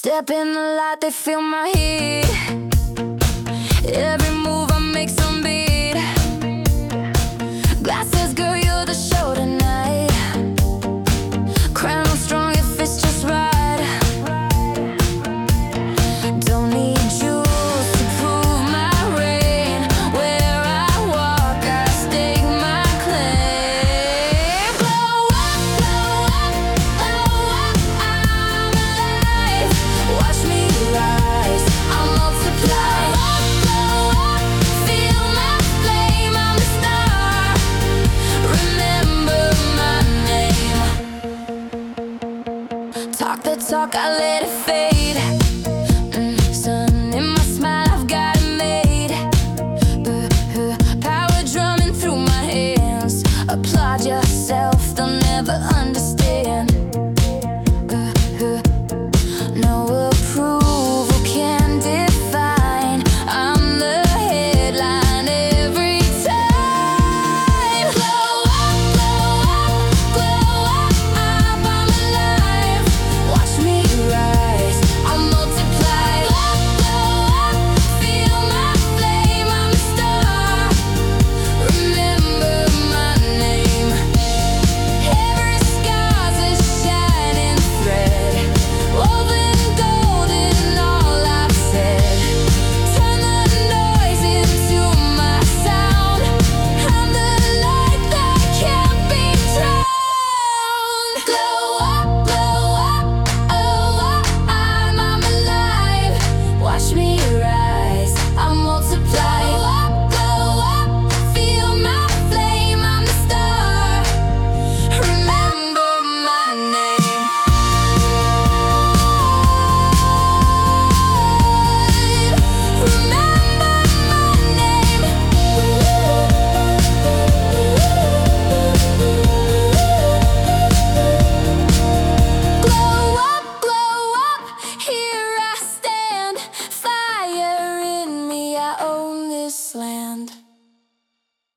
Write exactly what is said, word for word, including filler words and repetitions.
Step in the light, they feel my heat. Every move I make some beat. Glasses, girl, you're the show tonight. Crown strong if it's just right. Don't need jewels to prove my reign. Where I walk, I stake my claim. Blow up, blow up, blow up, I'm alive. Watch me rise, I'll multiply. Blow up, feel my flame, I'm the star. Remember my name. Talk the talk, I let it fade.